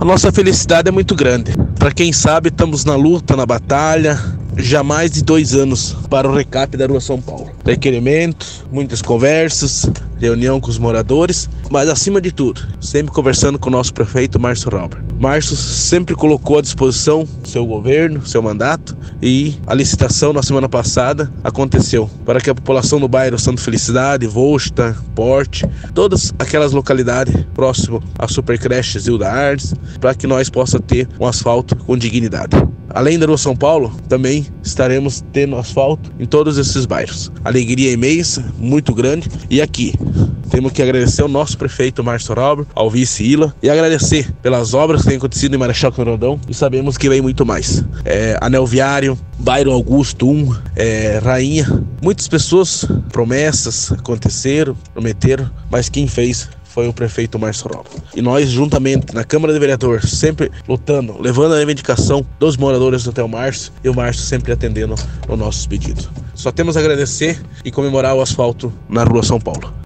nossa felicidade é muito grande. Para quem sabe, estamos na luta, na batalha, já há mais de 2 anos para o recap da Rua São Paulo. Requerimentos, muitas conversas, reunião com os moradores, mas acima de tudo, sempre conversando com o nosso prefeito Márcio Rauber. Márcio sempre colocou à disposição seu governo, seu mandato, e a licitação na semana passada aconteceu para que a população do bairro Santa Felicidade, Volta, Porte, todas aquelas localidades próximas à Supercreche Zilda Arnes, para que nós possamos ter um asfalto com dignidade. Além da Rua São Paulo, também estaremos tendo asfalto em todos esses bairros. Alegria imensa, muito grande. E aqui, temos que agradecer ao nosso prefeito Márcio Rauber, ao vice Ila, e agradecer pelas obras que têm acontecido em Marechal Rondon, e sabemos que vem muito mais. Anel Viário, Bairro Augusto 1, Rainha. Muitas pessoas, promessas aconteceram, prometeram, mas quem fez foi o prefeito Márcio Rauber. E nós, juntamente, na Câmara de Vereadores, sempre lutando, levando a reivindicação dos moradores até o Márcio, e o Márcio sempre atendendo aos nossos pedidos. Só temos a agradecer e comemorar o asfalto na Rua São Paulo.